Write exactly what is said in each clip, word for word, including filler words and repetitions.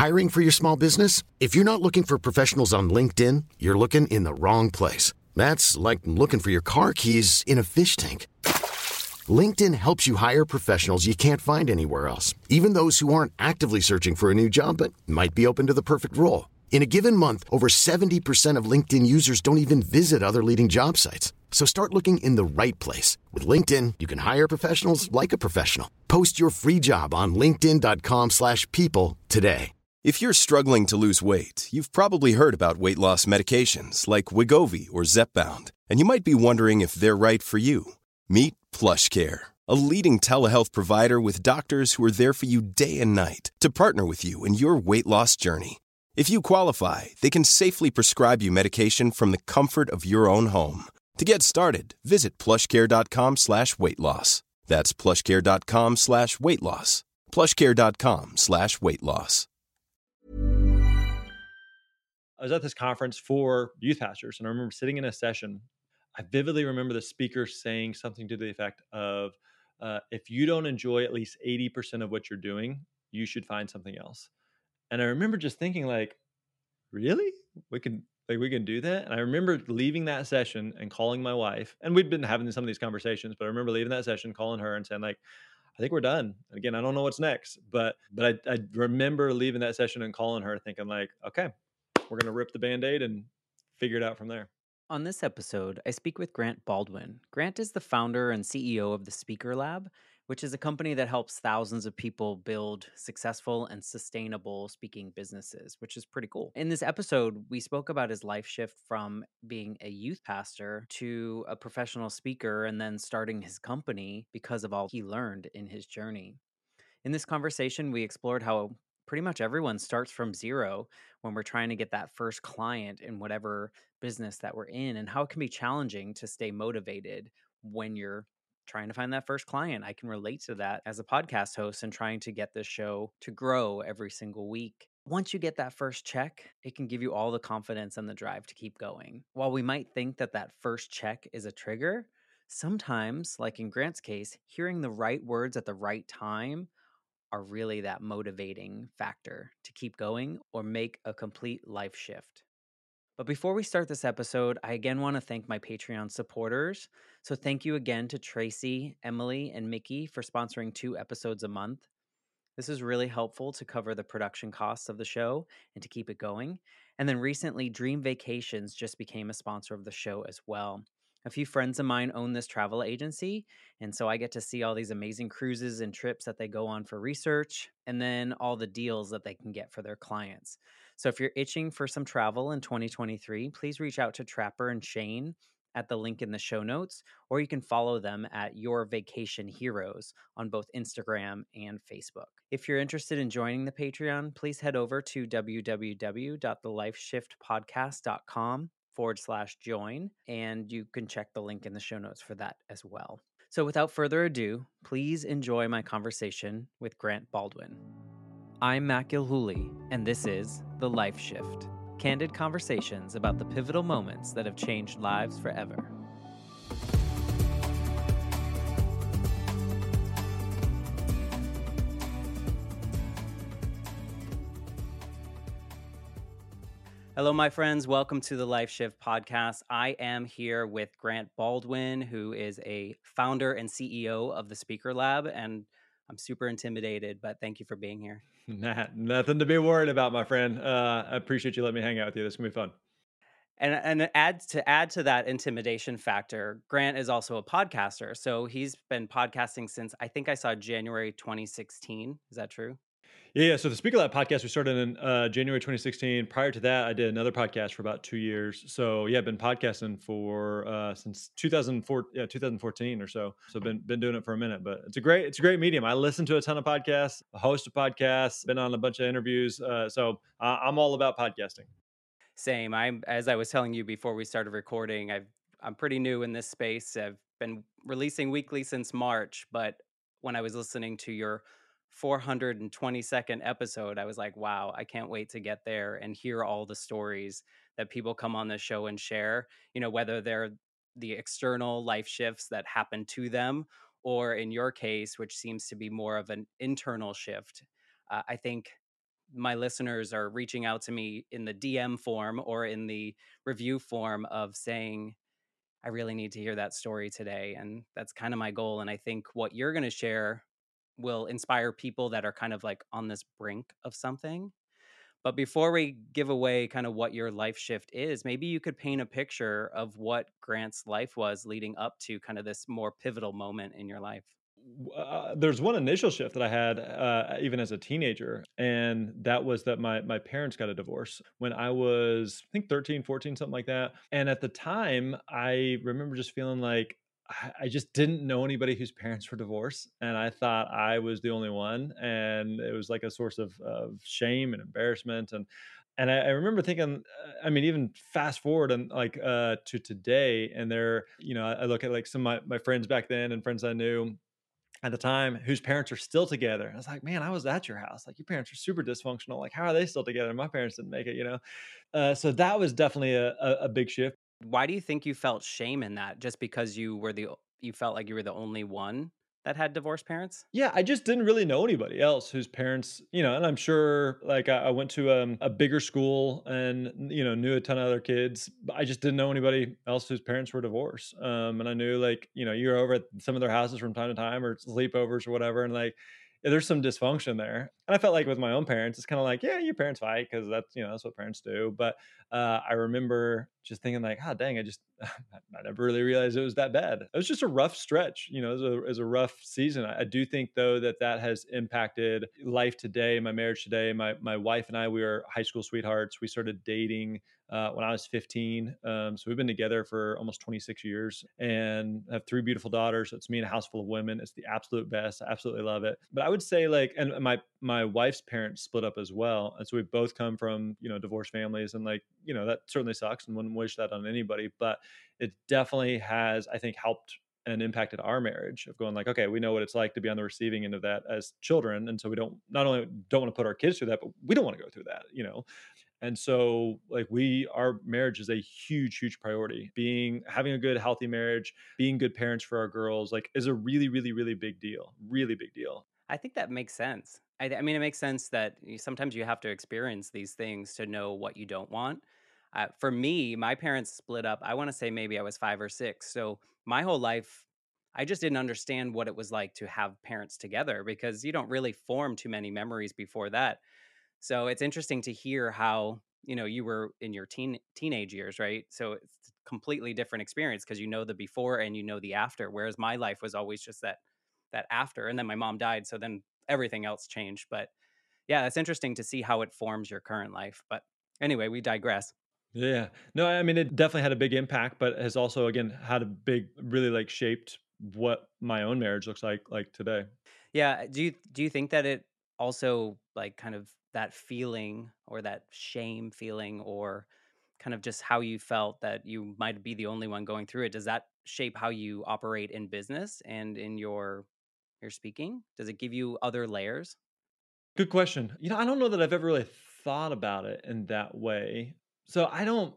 Hiring for your small business? If you're not looking for professionals on LinkedIn, you're looking in the wrong place. That's like looking for your car keys in a fish tank. LinkedIn helps you hire professionals you can't find anywhere else, even those who aren't actively searching for a new job but might be open to the perfect role. In a given month, over seventy percent of LinkedIn users don't even visit other leading job sites. So start looking in the right place. With LinkedIn, you can hire professionals like a professional. Post your free job on linkedin.com slash people today. If you're struggling to lose weight, you've probably heard about weight loss medications like Wegovy or Zepbound, and you might be wondering if they're right for you. Meet PlushCare, a leading telehealth provider with doctors who are there for you day and night to partner with you in your weight loss journey. If you qualify, they can safely prescribe you medication from the comfort of your own home. To get started, visit plushcare.com slash weight loss. That's plushcare.com slash weight loss. plushcare.com slash weight loss. I was at this conference for youth pastors, and I remember sitting in a session. I vividly remember the speaker saying something to the effect of, uh, if you don't enjoy at least eighty percent of what you're doing, you should find something else. And I remember just thinking like, really? We can like we can do that? And I remember leaving that session and calling my wife, and we'd been having some of these conversations, but I remember leaving that session, calling her and saying like, I think we're done. And again, I don't know what's next, but but I, I remember leaving that session and calling her thinking like, okay, we're going to rip the Band-Aid and figure it out from there. On this episode, I speak with Grant Baldwin. Grant is the founder and C E O of the Speaker Lab, which is a company that helps thousands of people build successful and sustainable speaking businesses, which is pretty cool. In this episode, we spoke about his life shift from being a youth pastor to a professional speaker and then starting his company because of all he learned in his journey. In this conversation, we explored how pretty much everyone starts from zero when we're trying to get that first client in whatever business that we're in, and how it can be challenging to stay motivated when you're trying to find that first client. I can relate to that as a podcast host and trying to get this show to grow every single week. Once you get that first check, it can give you all the confidence and the drive to keep going. While we might think that that first check is a trigger, sometimes, like in Grant's case, hearing the right words at the right time are really that motivating factor to keep going or make a complete life shift. But before we start this episode, I again want to thank my Patreon supporters. So thank you again to Tracy, Emily, and Mickey for sponsoring two episodes a month. This is really helpful to cover the production costs of the show and to keep it going. And then recently, Dream Vacations just became a sponsor of the show as well. A few friends of mine own this travel agency, and so I get to see all these amazing cruises and trips that they go on for research, and then all the deals that they can get for their clients. So if you're itching for some travel in twenty twenty-three, please reach out to Trapper and Shane at the link in the show notes, or you can follow them at Your Vacation Heroes on both Instagram and Facebook. If you're interested in joining the Patreon, please head over to www.thelifeshiftpodcast.com forward slash join, and you can check the link in the show notes for that as well. So without further ado, please enjoy my conversation with Grant Baldwin. I'm Matt Gilhooly, and this is The Life Shift, candid conversations about the pivotal moments that have changed lives forever. Hello, my friends. Welcome to the Life Shift podcast. I am here with Grant Baldwin, who is a founder and C E O of the Speaker Lab, and I'm super intimidated, but thank you for being here. Nah, nothing to be worried about, my friend. Uh, I appreciate you letting me hang out with you. This is going to be fun. And and add to add to that intimidation factor, Grant is also a podcaster. So he's been podcasting since I think I saw January twenty sixteen. Is that true? Yeah, yeah. So the Speaker Lab podcast we started in uh, January twenty sixteen. Prior to that, I did another podcast for about two years. So yeah, I've been podcasting for uh, since two thousand four, yeah, two thousand fourteen or so. So been been doing it for a minute. But it's a great it's a great medium. I listen to a ton of podcasts, host a podcast, been on a bunch of interviews. Uh, so uh, I'm all about podcasting. Same. I'm as I was telling you before we started recording. I've I'm pretty new in this space. I've been releasing weekly since March, but when I was listening to your four hundred twenty-second episode, I was like, wow, I can't wait to get there and hear all the stories that people come on the show and share, you know, whether they're the external life shifts that happen to them, or in your case, which seems to be more of an internal shift. Uh, I think my listeners are reaching out to me in the D M form or in the review form of saying, I really need to hear that story today. And that's kind of my goal. And I think what you're going to share will inspire people that are kind of like on this brink of something. But before we give away kind of what your life shift is, maybe you could paint a picture of what Grant's life was leading up to kind of this more pivotal moment in your life. Uh, there's one initial shift that I had uh, even as a teenager, and that was that my my parents got a divorce when I was, I think, thirteen, fourteen, something like that. And at the time, I remember just feeling like I I just didn't know anybody whose parents were divorced, and I thought I was the only one, and it was like a source of of shame and embarrassment. And and I, I remember thinking, uh, I mean, even fast forward and like uh, to today, and there, you know, I, I look at like some of my, my friends back then and friends I knew at the time whose parents are still together. I was like, man, I was at your house. Like, your parents are super dysfunctional. Like, how are they still together? My parents didn't make it, you know? Uh, so that was definitely a, a, a big shift. Why do you think you felt shame in that? Just because you were the you felt like you were the only one that had divorced parents? Yeah, I just didn't really know anybody else whose parents, you know, and I'm sure like I, I went to um, a bigger school and, you know, knew a ton of other kids. But I just didn't know anybody else whose parents were divorced. Um, and I knew like, you know, you're over at some of their houses from time to time or sleepovers or whatever. And like, yeah, there's some dysfunction there. And I felt like with my own parents, it's kind of like, yeah, your parents fight because that's, you know, that's what parents do. But uh, I remember just thinking like, ah, dang, I just, I never really realized it was that bad. It was just a rough stretch, you know, it was a, it was a rough season. I, I do think though that that has impacted life today, my marriage today. My my wife and I, we were high school sweethearts. We started dating uh, when I was fifteen. Um, so we've been together for almost twenty-six years and have three beautiful daughters. It's me and a house full of women. It's the absolute best. I absolutely love it. But I would say like, and my my wife's parents split up as well, and so we both come from, you know, divorced families, and like, you know, that certainly sucks and wouldn't wish that on anybody. But it definitely has, I think, helped and impacted our marriage of going like, okay, we know what it's like to be on the receiving end of that as children. And so we don't, not only don't want to put our kids through that, but we don't want to go through that, you know? And so like we, our marriage is a huge, huge priority. Being, having a good, healthy marriage, being good parents for our girls, like is a really, really, really big deal. Really big deal. I think that makes sense. I, I mean, it makes sense that you, sometimes you have to experience these things to know what you don't want. Uh, for me, my parents split up. I want to say maybe I was five or six. So my whole life, I just didn't understand what it was like to have parents together because you don't really form too many memories before that. So it's interesting to hear how, you know, you were in your teen teenage years, right? So it's a completely different experience because you know the before and you know the after. Whereas my life was always just that that after. And then my mom died, so then everything else changed. But yeah, it's interesting to see how it forms your current life. But anyway, we digress. Yeah. No, I mean, it definitely had a big impact, but has also, again, had a big, really like shaped what my own marriage looks like, like today. Yeah, do you do you think that it also like kind of that feeling or that shame feeling or kind of just how you felt that you might be the only one going through it, does that shape how you operate in business and in your your speaking? Does it give you other layers? Good question. You know, I don't know that I've ever really thought about it in that way. So I don't,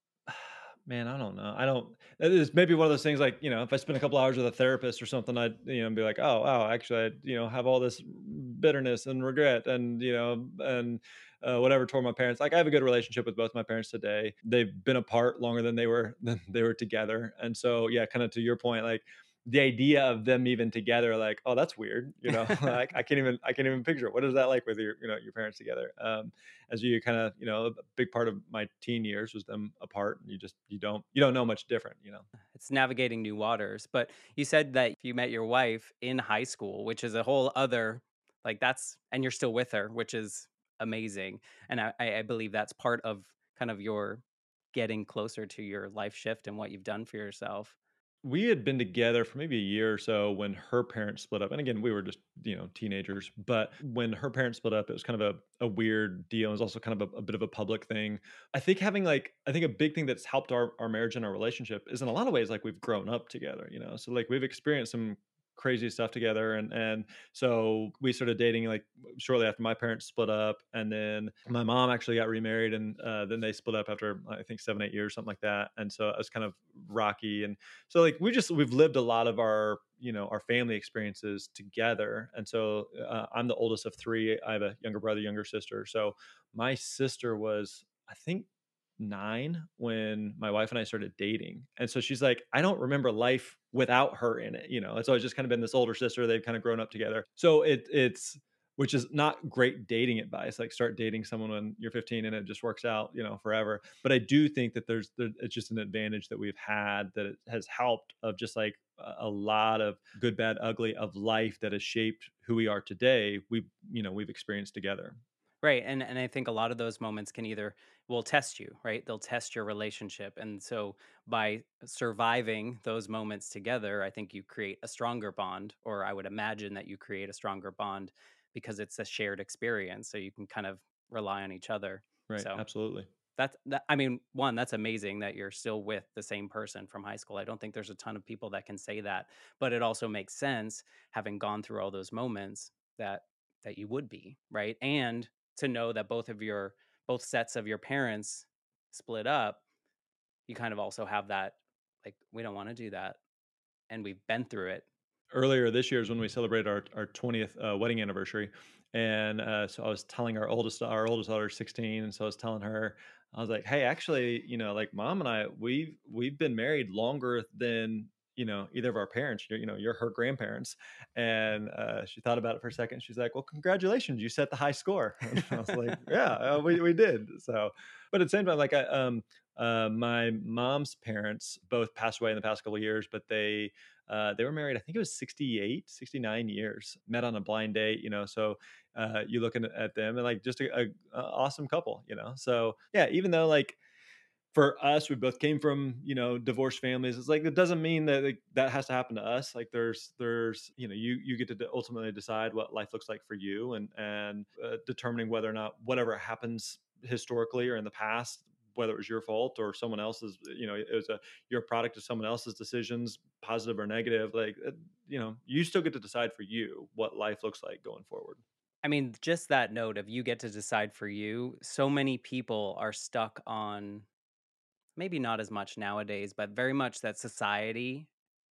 man, I don't know. I don't, it is maybe one of those things like, you know, if I spend a couple hours with a therapist or something, I'd, you know, be like, oh, wow, actually, I, you know, have all this bitterness and regret and, you know, and uh, whatever toward my parents. Like I have a good relationship with both my parents today. They've been apart longer than they were, than they were together. And so, yeah, kind of to your point, like, the idea of them even together, like, oh, that's weird, you know, like I can't even, I can't even picture it. What is that like with your, you know, your parents together? Um, as you kind of, you know, a big part of my teen years was them apart, and you just, you don't, you don't know much different, you know. It's navigating new waters. But you said that you met your wife in high school, which is a whole other, like that's, and you're still with her, which is amazing. And I, I I believe that's part of kind of your getting closer to your life shift and what you've done for yourself. We had been together for maybe a year or so when her parents split up. And again, we were just, you know, teenagers. But when her parents split up, it was kind of a, a weird deal. It was also kind of a, a bit of a public thing. I think having like, I think a big thing that's helped our, our marriage and our relationship is in a lot of ways like we've grown up together, you know? So like we've experienced some crazy stuff together. And and so we started dating like shortly after my parents split up, and then my mom actually got remarried, and uh, then they split up after I think seven eight years, something like that. And so it was kind of rocky. And so like we just we've lived a lot of our you know our family experiences together. And so uh, I'm the oldest of three. I have a younger brother, younger sister. So my sister was, I think, nine when my wife and I started dating. And so she's like, I don't remember life without her in it, you know. And so it's just kind of been this older sister. They've kind of grown up together. So it it's which is not great dating advice. Like start dating someone when you're fifteen and it just works out, you know, forever. But I do think that there's there, it's just an advantage that we've had, that it has helped, of just like a a lot of good, bad, ugly of life that has shaped who we are today. We, you know, we've experienced together. Right. And and I think a lot of those moments can either will test you, right? They'll test your relationship. And so by surviving those moments together, I think you create a stronger bond, or I would imagine that you create a stronger bond because it's a shared experience. So you can kind of rely on each other. Right. So Absolutely. that's that I mean, one, that's amazing that you're still with the same person from high school. I don't think there's a ton of people that can say that, but it also makes sense having gone through all those moments that that you would be, right? And to know that both of your both sets of your parents split up, you kind of also have that like we don't want to do that and we've been through it. Earlier this year is when we celebrated our our twentieth uh, wedding anniversary. And uh, so I was telling our oldest our oldest daughter is sixteen, and so I was telling her, I was like, hey, actually, you know, like mom and I, we've we've been married longer than, you know, either of our parents. You're, you know, you're her grandparents. And uh, she thought about it for a second. She's like, well, congratulations, you set the high score. And I was like, yeah, uh, we we did. So, but at the same time, like I um uh, my mom's parents both passed away in the past couple of years, but they uh, they were married, I think it was sixty-eight, sixty-nine years, met on a blind date, you know. So uh, you looking at them and like just a, a, a awesome couple, you know. So yeah, even though like for us, we both came from, you know, divorced families. It's like, it doesn't mean that like, that has to happen to us. Like there's, there's, you know, you, you get to de- ultimately decide what life looks like for you, and, and uh, determining whether or not whatever happens historically or in the past, whether it was your fault or someone else's, you know, it was a, you're a product of someone else's decisions, positive or negative. Like, uh, you know, you still get to decide for you what life looks like going forward. I mean, just that note of you get to decide for you. So many people are stuck on maybe not as much nowadays, but very much that society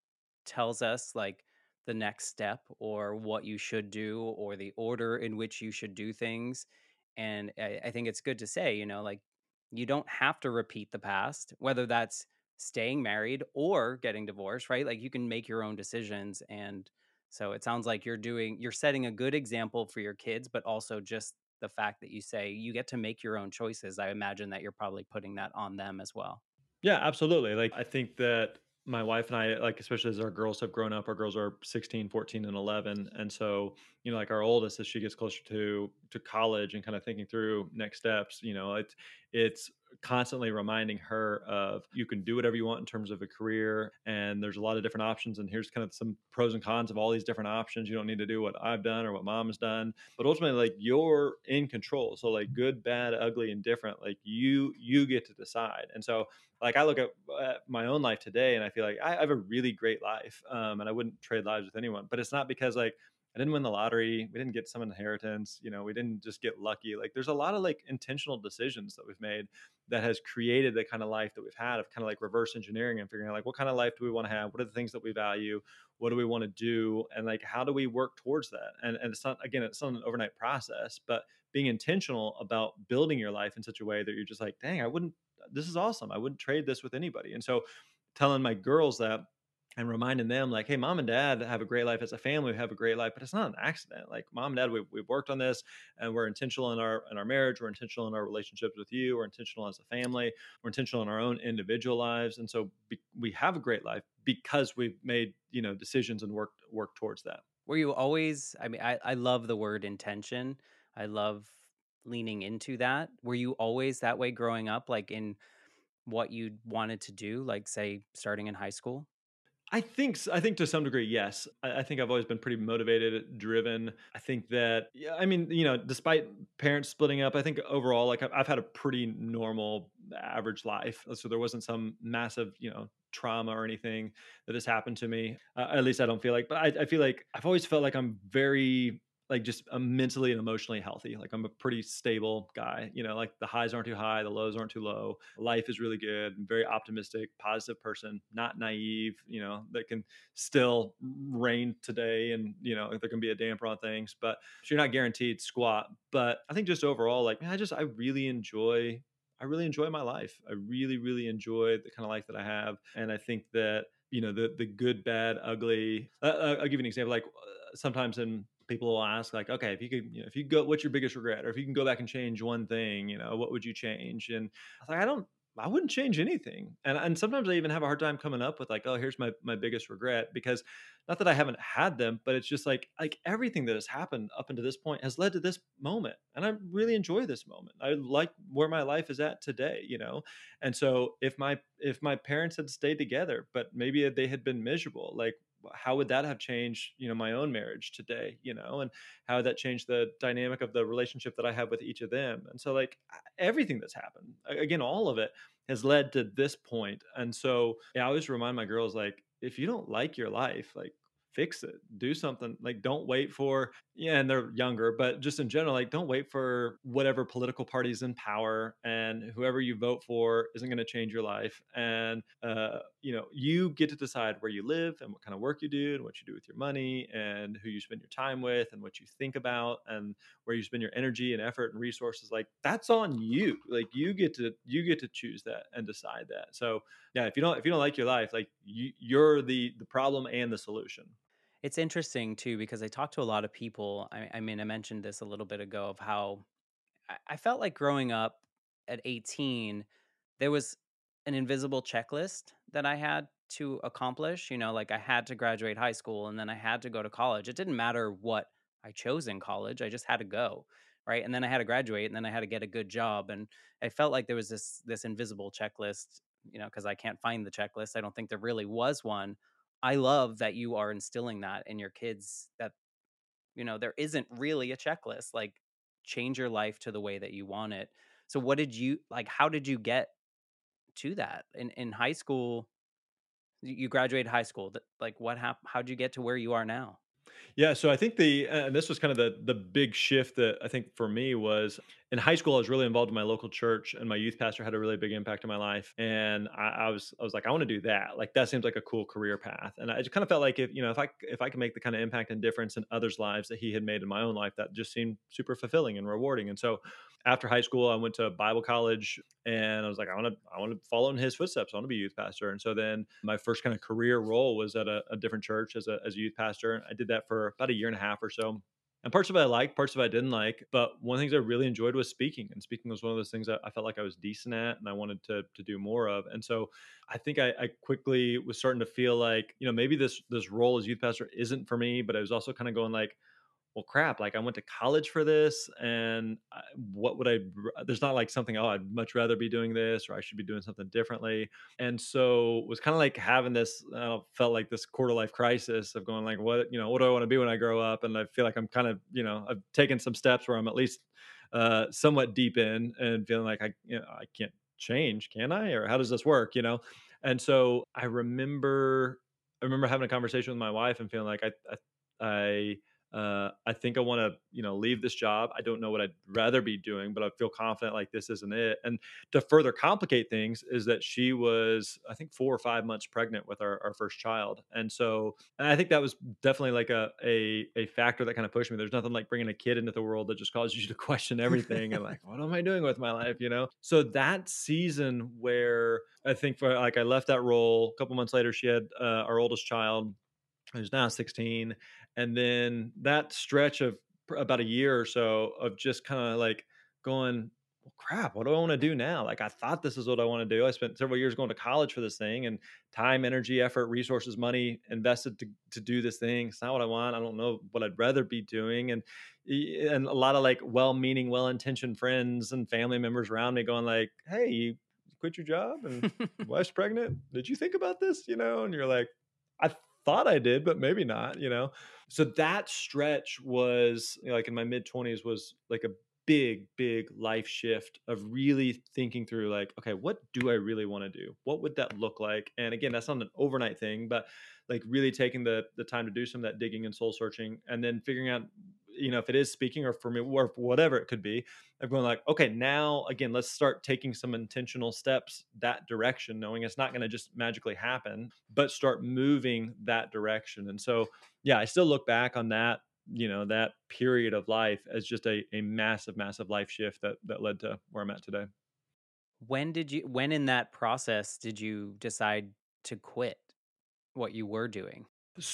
tells us like the next step or what you should do or the order in which you should do things. And I, I think it's good to say, you know, like you don't have to repeat the past, whether that's staying married or getting divorced, right? Like you can make your own decisions. And so it sounds like you're doing, you're setting a good example for your kids, but also just the fact that you say you get to make your own choices. I imagine that you're probably putting that on them as well. Yeah, absolutely. Like I think that my wife and I, like especially as our girls have grown up, our girls are sixteen, fourteen, and eleven. And so, you know, like our oldest, as she gets closer to to college and kind of thinking through next steps, you know, it's it's constantly reminding her of you can do whatever you want in terms of a career, and there's a lot of different options, and here's kind of some pros and cons of all these different options. You don't need to do what I've done or what mom has done, but ultimately like you're in control. So like good, bad, ugly, and different, like you you get to decide. And so like I look at uh, my own life today and I feel like I have a really great life, um, and I wouldn't trade lives with anyone. But it's not because like I didn't win the lottery, we didn't get some inheritance, you know, we didn't just get lucky. Like there's a lot of like intentional decisions that we've made that has created the kind of life that we've had, of kind of like reverse engineering and figuring out like what kind of life do we want to have, what are the things that we value, what do we want to do, and like how do we work towards that. And and it's not, again, it's not an overnight process, but being intentional about building your life in such a way that you're just like, dang, I wouldn't, this is awesome, I wouldn't trade this with anybody. And so telling my girls that and reminding them like, hey, mom and dad have a great life as a family, we have a great life, but it's not an accident. Like mom and dad, we've, we've worked on this, and we're intentional in our in our marriage, we're intentional in our relationships with you, we're intentional as a family, we're intentional in our own individual lives. And so be, we have a great life because we've made, you know, decisions and worked worked towards that. Were you always, I mean, I, I love the word intention. I love leaning into that. Were you always that way growing up, like in what you wanted to do, like say starting in high school? I think s- I think to some degree, yes. I, I think I've always been pretty motivated, driven. I think that, yeah, I mean, you know, despite parents splitting up, I think overall, like I've, I've had a pretty normal, average life. So there wasn't some massive, you know, trauma or anything that has happened to me. Uh, at least I don't feel like, but I, I feel like I've always felt like I'm very like just I'm mentally and emotionally healthy. Like I'm a pretty stable guy. You know, like the highs aren't too high, the lows aren't too low. Life is really good. I'm very optimistic, positive person, not naive. You know, that can still rain today, and you know there can be a damper on things, but so you're not guaranteed squat. But I think just overall, like man, I just I really enjoy. I really enjoy my life. I really, really enjoy the kind of life that I have, and I think that you know the the good, bad, ugly. Uh, uh, I'll give you an example. Like uh, sometimes in people will ask like, okay, if you could, you know, if you go, what's your biggest regret? Or if you can go back and change one thing, you know, what would you change? And I was like, I don't, I wouldn't change anything. And and sometimes I even have a hard time coming up with like, oh, here's my my biggest regret because not that I haven't had them, but it's just like like everything that has happened up until this point has led to this moment. And I really enjoy this moment. I like where my life is at today, you know. And so if my if my parents had stayed together, but maybe they had been miserable, like how would that have changed you know my own marriage today, you know and how would that change the dynamic of the relationship that I have with each of them? And so like everything that's happened, again, all of it has led to this point. And so yeah, I always remind my girls, like if you don't like your life, like fix it, do something. Like don't wait for, yeah, and they're younger, but just in general, like don't wait for whatever political party's in power and whoever you vote for isn't going to change your life. And uh you know you get to decide where you live and what kind of work you do and what you do with your money and who you spend your time with and what you think about and where you spend your energy and effort and resources. Like that's on you. Like you get to you get to choose that and decide that. So yeah, if you don't if you don't like your life, like you, you're the the problem and the solution. It's interesting too because I talk to a lot of people. I, I mean, I mentioned this a little bit ago of how I, I felt like growing up at eighteen, there was an invisible checklist that I had to accomplish. You know, like I had to graduate high school and then I had to go to college. It didn't matter what I chose in college, I just had to go. Right. And then I had to graduate and then I had to get a good job. And I felt like there was this this invisible checklist, you know, because I can't find the checklist. I don't think there really was one. I love that you are instilling that in your kids that, you know, there isn't really a checklist. Like change your life to the way that you want it. So what did you like how did you get to that? In in high school, y- you graduated high school. th- Like what happened? How'd you get to where you are now? Yeah, so I think the uh, and this was kind of the the big shift that I think for me was in high school. I was really involved in my local church, and my youth pastor had a really big impact on my life. And I, I was I was like, I want to do that. Like that seems like a cool career path. And I just kind of felt like if you know if I if I can make the kind of impact and difference in others' lives that he had made in my own life, that just seemed super fulfilling and rewarding. And so after high school, I went to Bible college, and I was like, I want to I want to follow in his footsteps. I want to be a youth pastor. And so then my first kind of career role was at a, a different church as a as a youth pastor. I did that for about a year and a half or so. And parts of it I liked, parts of it I didn't like. But one of the things I really enjoyed was speaking. And speaking was one of those things that I felt like I was decent at and I wanted to to do more of. And so I think I, I quickly was starting to feel like, you know, maybe this this role as youth pastor isn't for me, but I was also kind of going like, well, crap, like I went to college for this and I, what would I, r- there's not like something, oh, I'd much rather be doing this or I should be doing something differently. And so was kind of like having this, uh, felt like this quarter life crisis of going like, what, you know, what do I want to be when I grow up? And I feel like I'm kind of, you know, I've taken some steps where I'm at least uh, somewhat deep in and feeling like I, you know, I can't change, can I? Or how does this work, you know? And so I remember, I remember having a conversation with my wife and feeling like I, I, I uh, I think I want to, you know, leave this job. I don't know what I'd rather be doing, but I feel confident like this isn't it. And to further complicate things is that she was, I think, four or five months pregnant with our, our first child. And so and I think that was definitely like a, a a factor that kind of pushed me. There's nothing like bringing a kid into the world that just causes you to question everything and like, what am I doing with my life? You know? So that season where I think for like I left that role, a couple months later, she had uh, our oldest child who's now sixteen. And then that stretch of pr- about a year or so of just kind of like going, well, crap, what do I want to do now? Like, I thought this is what I want to do. I spent several years going to college for this thing and time, energy, effort, resources, money invested to, to do this thing. It's not what I want. I don't know what I'd rather be doing. And, y- and a lot of like well-meaning, well-intentioned friends and family members around me going like, hey, you quit your job and wife's pregnant. Did you think about this? You know? And you're like, I thought I did, but maybe not, you know? So that stretch was, you know, like in my mid twenties was like a big, big life shift of really thinking through like, okay, what do I really want to do? What would that look like? And again, that's not an overnight thing, but like really taking the the time to do some of that digging and soul searching, and then figuring out, you know, if it is speaking or for me or whatever it could be, I'm going like, okay, now again, let's start taking some intentional steps that direction, knowing it's not going to just magically happen, but start moving that direction. And so, yeah, I still look back on that, you know, that period of life as just a, a massive, massive life shift that, that led to where I'm at today. When did you, when in that process did you decide to quit what you were doing?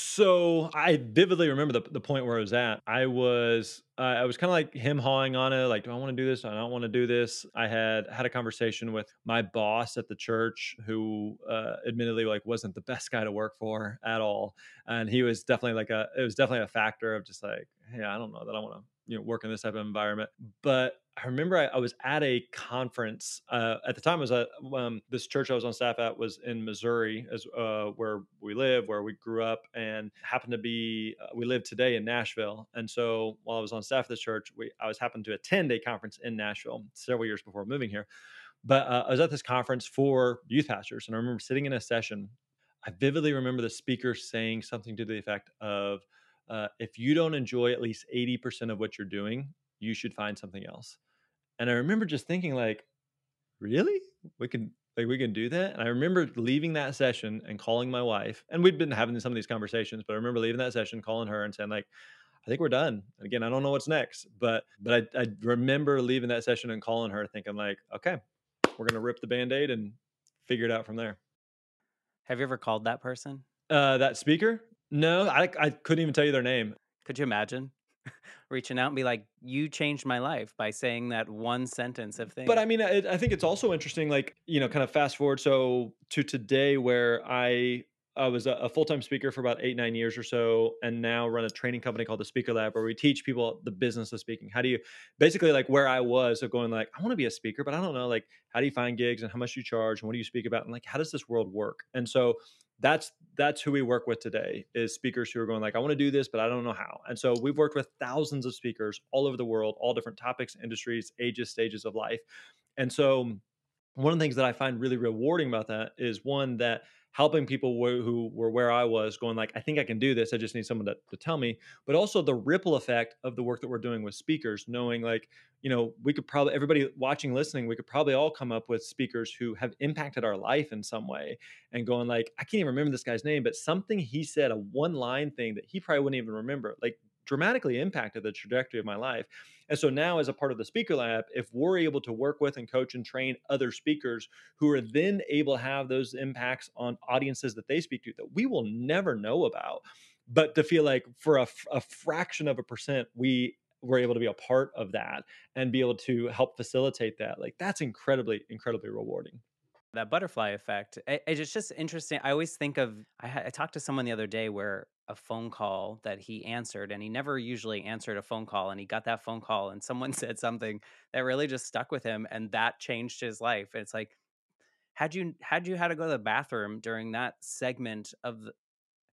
So I vividly remember the, the point where I was at. I was uh, I was kind of like him hawing on it, like, do I want to do this? I don't want to do this. I had had a conversation with my boss at the church, who uh, admittedly like wasn't the best guy to work for at all, and he was definitely like a it was definitely a factor of just like, hey, I don't know that I want to, you know, work in this type of environment. But I remember I, I was at a conference uh, at the time. I was at um, this church I was on staff at was in Missouri, as uh, where we live, where we grew up, and happened to be uh, we live today in Nashville. And so while I was on staff at this church, we I was happened to attend a conference in Nashville several years before moving here. But uh, I was at this conference for youth pastors, and I remember sitting in a session. I vividly remember the speaker saying something to the effect of, uh, "If you don't enjoy at least eighty percent of what you're doing, you should find something else." And I remember just thinking like, really? We can like we can do that? And I remember leaving that session and calling my wife. And we'd been having some of these conversations, but I remember leaving that session, calling her and saying like, I think we're done. And again, I don't know what's next, but but I, I remember leaving that session and calling her thinking like, okay, we're gonna rip the Band-Aid and figure it out from there. Have you ever called that person? Uh that speaker? No, I I couldn't even tell you their name. Could you imagine reaching out and be like, you changed my life by saying that one sentence of things? But I mean, I, I think it's also interesting, like, you know, kind of fast forward so to today, where I I was a, a full time speaker for about eight nine years or so, and now run a training company called the Speaker Lab, where we teach people the business of speaking. How do you basically like where I was of going like, I want to be a speaker, but I don't know, like, how do you find gigs and how much do you charge and what do you speak about and like how does this world work? And so that's that's who we work with today, is speakers who are going like, I want to do this, but I don't know how. And so we've worked with thousands of speakers all over the world, all different topics, industries, ages, stages of life. And so one of the things that I find really rewarding about that is, one, that helping people wh- who were where I was going like, I think I can do this. I just need someone to, to tell me, but also the ripple effect of the work that we're doing with speakers, knowing like, you know, we could probably, everybody watching, listening, we could probably all come up with speakers who have impacted our life in some way, and going like, I can't even remember this guy's name, but something he said, a one line thing that he probably wouldn't even remember, like dramatically impacted the trajectory of my life. And so now, as a part of the Speaker Lab, if we're able to work with and coach and train other speakers who are then able to have those impacts on audiences that they speak to that we will never know about, but to feel like for a, a fraction of a percent, we were able to be a part of that and be able to help facilitate that, like that's incredibly, incredibly rewarding. That butterfly effect. I, it's just interesting. I always think of, I, had, I talked to someone the other day where a phone call that he answered, and he never usually answered a phone call, and he got that phone call and someone said something that really just stuck with him, and that changed his life. It's like, had you, had you had to go to the bathroom during that segment of the,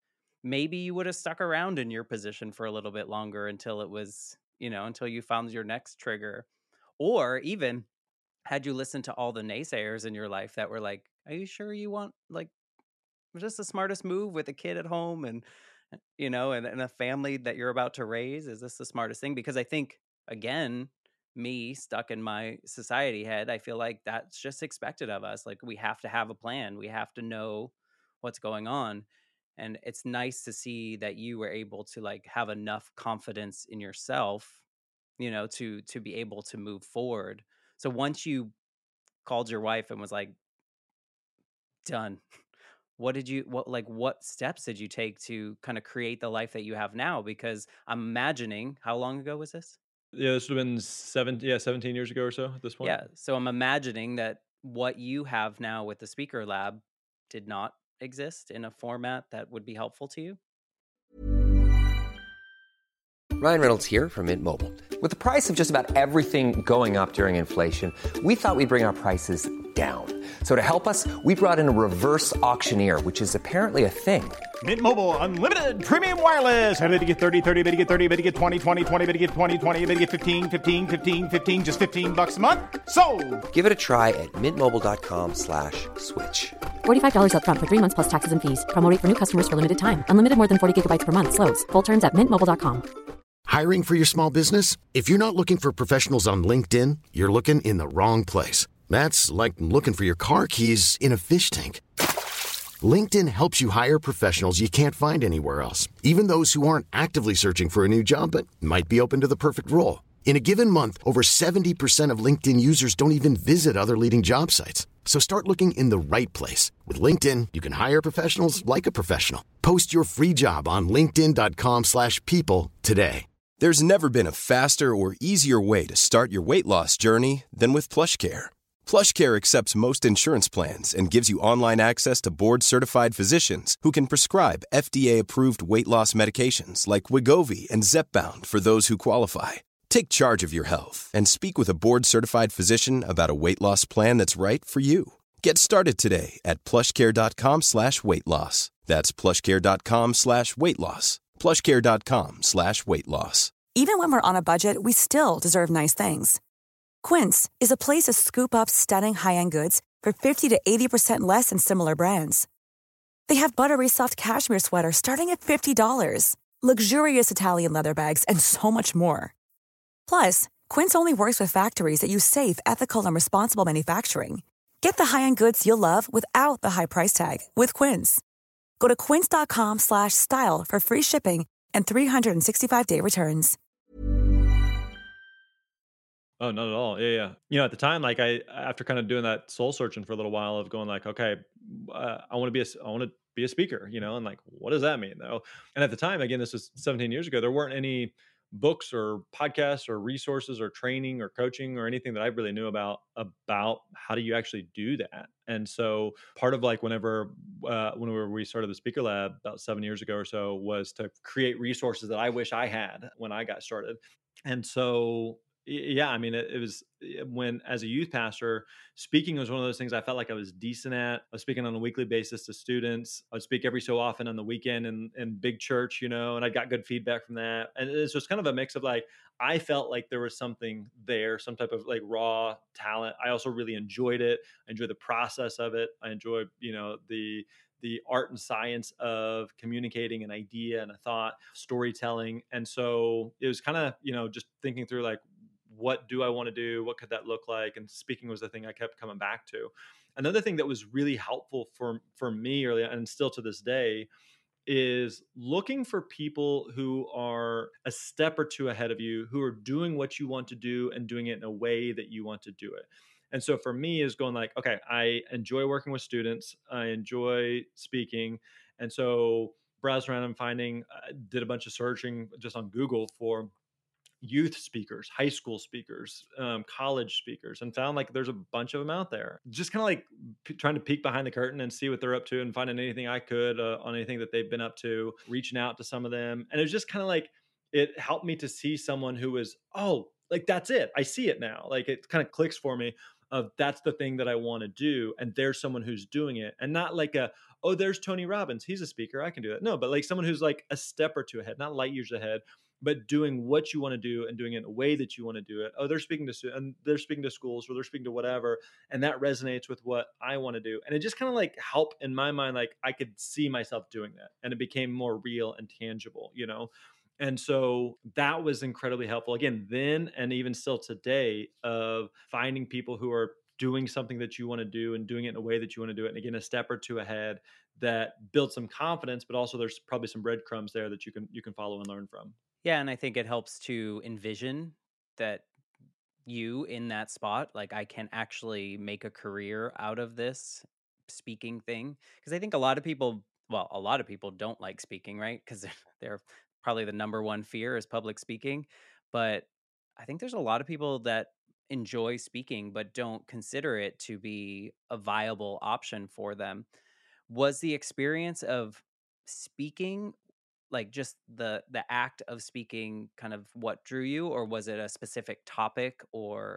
maybe you would have stuck around in your position for a little bit longer until it was, you know, until you found your next trigger. Or even, had you listened to all the naysayers in your life that were like, are you sure you want, like, was this the smartest move with a kid at home and, you know, and, and a family that you're about to raise? Is this the smartest thing? Because I think, again, me stuck in my society head, I feel like that's just expected of us. Like, we have to have a plan. We have to know what's going on. And it's nice to see that you were able to like have enough confidence in yourself, you know, to, to be able to move forward. So once you called your wife and was like, done, what did you, what, like, what steps did you take to kind of create the life that you have now? Because I'm imagining, how long ago was this? Yeah, this would have been seven, yeah, seventeen years ago or so at this point. Yeah. So I'm imagining that what you have now with the Speaker Lab did not exist in a format that would be helpful to you. Ryan Reynolds here from Mint Mobile. With the price of just about everything going up during inflation, we thought we'd bring our prices down. So to help us, we brought in a reverse auctioneer, which is apparently a thing. Mint Mobile Unlimited Premium Wireless. How to get thirty, thirty, how to get thirty, how to get twenty, twenty, twenty, how to get twenty, twenty, how to get fifteen, fifteen, fifteen, fifteen, just fifteen bucks a month? Sold! Give it a try at mintmobile.com slash switch. forty-five dollars up front for three months plus taxes and fees. Promo rate for new customers for limited time. Unlimited more than forty gigabytes per month. Slows full terms at mint mobile dot com. Hiring for your small business? If you're not looking for professionals on LinkedIn, you're looking in the wrong place. That's like looking for your car keys in a fish tank. LinkedIn helps you hire professionals you can't find anywhere else, even those who aren't actively searching for a new job but might be open to the perfect role. In a given month, over seventy percent of LinkedIn users don't even visit other leading job sites. So start looking in the right place. With LinkedIn, you can hire professionals like a professional. Post your free job on linkedin.com slash people today. There's never been a faster or easier way to start your weight loss journey than with PlushCare. PlushCare accepts most insurance plans and gives you online access to board-certified physicians who can prescribe F D A-approved weight loss medications like Wegovy and Zepbound for those who qualify. Take charge of your health and speak with a board-certified physician about a weight loss plan that's right for you. Get started today at plushcare.com slash weight loss. That's plushcare.com slash weight loss. plushcare.com slash weight loss. Even when we're on a budget, we still deserve nice things. Quince is a place to scoop up stunning high-end goods for fifty to eighty percent less than similar brands. They have buttery soft cashmere sweaters starting at fifty dollars, luxurious Italian leather bags, and so much more. Plus, Quince only works with factories that use safe, ethical, and responsible manufacturing. Get the high-end goods you'll love without the high price tag with Quince. Go to quince.com slash style for free shipping and three sixty-five day returns. Oh, not at all. Yeah, yeah. You know, at the time, like I, after kind of doing that soul searching for a little while of going like, okay, uh, I want to be a, I want to be a speaker, you know, and like, what does that mean though? And at the time, again, this was seventeen years ago, there weren't any books or podcasts or resources or training or coaching or anything that I really knew about, about how do you actually do that. And so part of like whenever, uh, whenever we started the Speaker Lab about seven years ago or so was to create resources that I wish I had when I got started. And so yeah, I mean, it, it was when, as a youth pastor, speaking was one of those things I felt like I was decent at. I was speaking on a weekly basis to students. I would speak every so often on the weekend in, in big church, you know, and I got good feedback from that. And it's just kind of a mix of like, I felt like there was something there, some type of like raw talent. I also really enjoyed it. I enjoyed the process of it. I enjoyed, you know, the the art and science of communicating an idea and a thought, storytelling. And so it was kind of, you know, just thinking through like, what do I want to do? What could that look like? And speaking was the thing I kept coming back to. Another thing that was really helpful for, for me early on, and still to this day, is looking for people who are a step or two ahead of you, who are doing what you want to do and doing it in a way that you want to do it. And so for me is going like, okay, I enjoy working with students. I enjoy speaking. And so browsed around and finding, uh, did a bunch of searching just on Google for youth speakers, high school speakers, um, college speakers, and found like there's a bunch of them out there. Just kind of like p- trying to peek behind the curtain and see what they're up to and finding anything I could uh, on anything that they've been up to, reaching out to some of them. And it was just kind of like, it helped me to see someone who was, oh, like that's it. I see it now. Like it kind of clicks for me of that's the thing that I want to do. And there's someone who's doing it, and not like a, oh, there's Tony Robbins. He's a speaker. I can do that. No, but like someone who's like a step or two ahead, not light years ahead, but doing what you want to do and doing it in a way that you want to do it. Oh, they're speaking to and they're speaking to schools, or they're speaking to whatever, and that resonates with what I want to do. And it just kind of like helped in my mind, like I could see myself doing that, and it became more real and tangible, you know. And so that was incredibly helpful. Again, then and even still today, of finding people who are doing something that you want to do and doing it in a way that you want to do it. And again, a step or two ahead, that builds some confidence, but also there's probably some breadcrumbs there that you can you can follow and learn from. Yeah, and I think it helps to envision that you in that spot, like I can actually make a career out of this speaking thing. Because I think a lot of people, well, a lot of people don't like speaking, right? Because they're, they're probably the number one fear is public speaking. But I think there's a lot of people that enjoy speaking, but don't consider it to be a viable option for them. Was the experience of speaking, like just the the act of speaking, kind of what drew you, or was it a specific topic or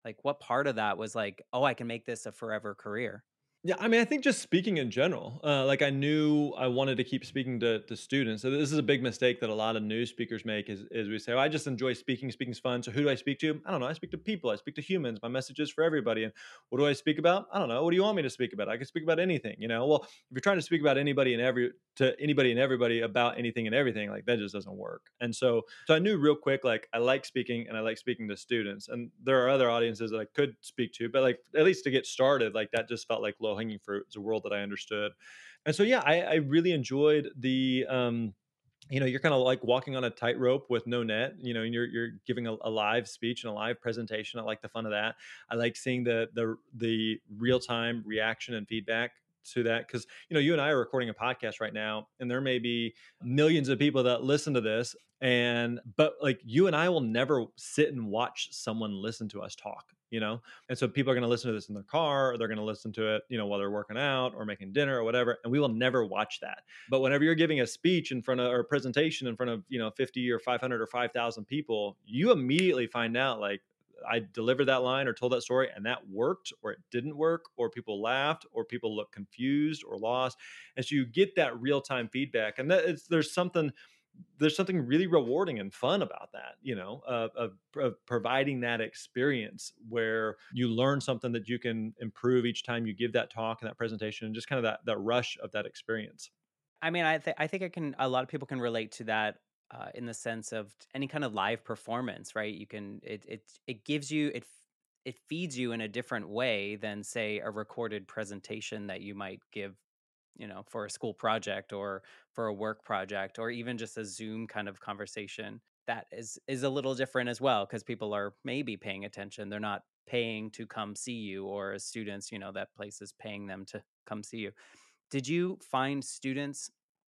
Like, what part of that was like, oh, I can make this a forever career? Yeah, I mean, I think just speaking in general, uh, like I knew I wanted to keep speaking to, to students. So this is a big mistake that a lot of new speakers make is, is we say, oh, I just enjoy speaking. Speaking's fun. So who do I speak to? I don't know. I speak to people. I speak to humans. My message is for everybody. And what do I speak about? I don't know. What do you want me to speak about? I can speak about anything, you know? Well, if you're trying to speak about anybody and every to anybody and everybody about anything and everything, like that just doesn't work. And so, so I knew real quick, like I like speaking and I like speaking to students. And there are other audiences that I could speak to, but like at least to get started, like that just felt like low hanging fruit. It's a world that I understood. And so, yeah, I, I really enjoyed the, um, you know, you're kind of like walking on a tightrope with no net, you know, and you're, you're giving a, a live speech and a live presentation. I like the fun of that. I like seeing the, the, the real time reaction and feedback to that. Cause you know, you and I are recording a podcast right now and there may be millions of people that listen to this. And, but like you and I will never sit and watch someone listen to us talk, you know? And so people are going to listen to this in their car, or they're going to listen to it, you know, while they're working out or making dinner or whatever. And we will never watch that. But whenever you're giving a speech in front of, or a presentation in front of, you know, fifty or five hundred or five thousand people, you immediately find out like, I delivered that line or told that story and that worked or it didn't work, or people laughed or people looked confused or lost. And so you get that real time feedback. And that it's, there's something, there's something really rewarding and fun about that, you know, of, of, of providing that experience where you learn something that you can improve each time you give that talk and that presentation, and just kind of that, that rush of that experience. I mean, I th- I think I can. A lot of people can relate to that uh, in the sense of t- any kind of live performance, right? You can it it it gives you it f- it feeds you in a different way than say a recorded presentation that you might give, you know, for a school project or for a work project or even just a Zoom kind of conversation. That is is a little different as well because people are maybe paying attention. They're not paying to come see you, or as students, you know, that place is paying them to come see you. Did you find students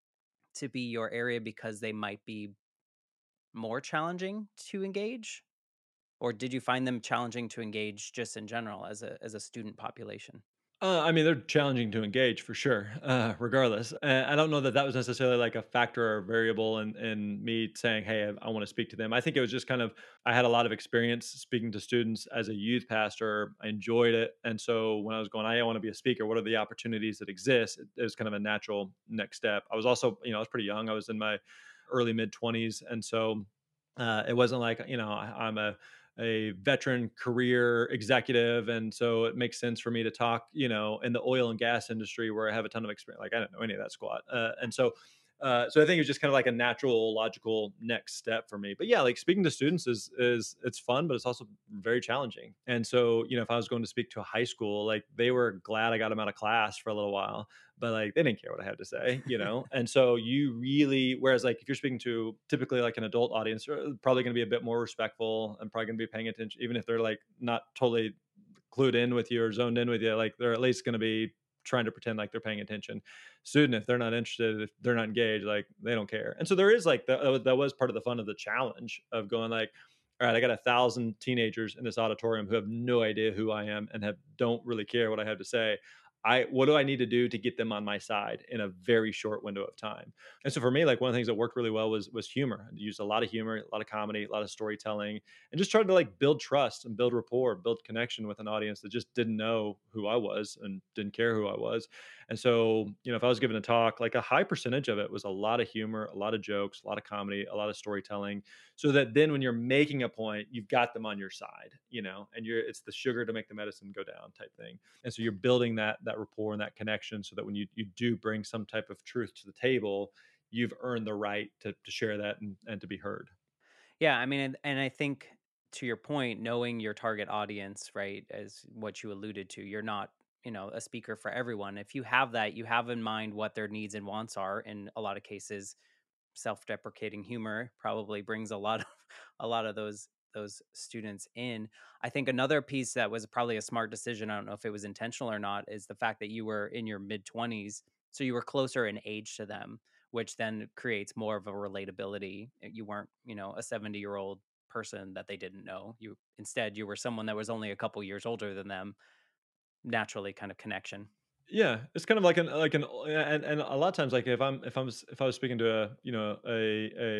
to be your area because they might be more challenging to engage? Or did you find them challenging to engage just in general as a as a student population? Uh, I mean, they're challenging to engage for sure, uh, regardless. Uh, I don't know that that was necessarily like a factor or variable in, in me saying, hey, I, I want to speak to them. I think it was just kind of, I had a lot of experience speaking to students as a youth pastor. I enjoyed it. And so when I was going, I want to be a speaker, what are the opportunities that exist? It, it was kind of a natural next step. I was also, you know, I was pretty young. I was in my early mid twenties. And so uh, it wasn't like, you know, I, I'm a, a veteran career executive, and so it makes sense for me to talk, you know, in the oil and gas industry where I have a ton of experience. Like I don't know any of that squat, uh, and so uh, so I think it's just kind of like a natural, logical next step for me. But yeah, like speaking to students is is it's fun, but it's also very challenging. And so you know, if I was going to speak to a high school, like they were glad I got them out of class for a little while, but like they didn't care what I had to say, you know? And so you really, whereas like if you're speaking to typically like an adult audience, they're probably going to be a bit more respectful and probably going to be paying attention, even if they're like not totally clued in with you or zoned in with you, like they're at least going to be trying to pretend like they're paying attention. Student, if they're not interested, if they're not engaged, like they don't care. And so there is like that, that was part of the fun of the challenge of going like, all right, I got a thousand teenagers in this auditorium who have no idea who I am and have don't really care what I have to say. I what do I need to do to get them on my side in a very short window of time? And so for me, like one of the things that worked really well was was humor. I used a lot of humor, a lot of comedy, a lot of storytelling, and just tried to like build trust and build rapport, build connection with an audience that just didn't know who I was and didn't care who I was. And so, you know, if I was giving a talk, like a high percentage of it was a lot of humor, a lot of jokes, a lot of comedy, a lot of storytelling, so that then when you're making a point, you've got them on your side, you know, and you're it's the sugar to make the medicine go down type thing. And so you're building that that rapport and that connection so that when you you do bring some type of truth to the table, you've earned the right to to share that and, and to be heard. Yeah, I mean, and, and I think to your point, knowing your target audience, right, as what you alluded to, you're not, you know, a speaker for everyone. If you have that, you have in mind what their needs and wants are. In a lot of cases, self-deprecating humor probably brings a lot of a lot of those those students in. I think another piece that was probably a smart decision, I don't know if it was intentional or not, is the fact that you were in your mid twenties, so you were closer in age to them, which then creates more of a relatability. You weren't, you know, a seventy-year-old person that they didn't know. You instead you were someone that was only a couple years older than them, naturally kind of connection. Yeah, it's kind of like an like an and and a lot of times like if I'm if I'm s- if I was speaking to a you know a a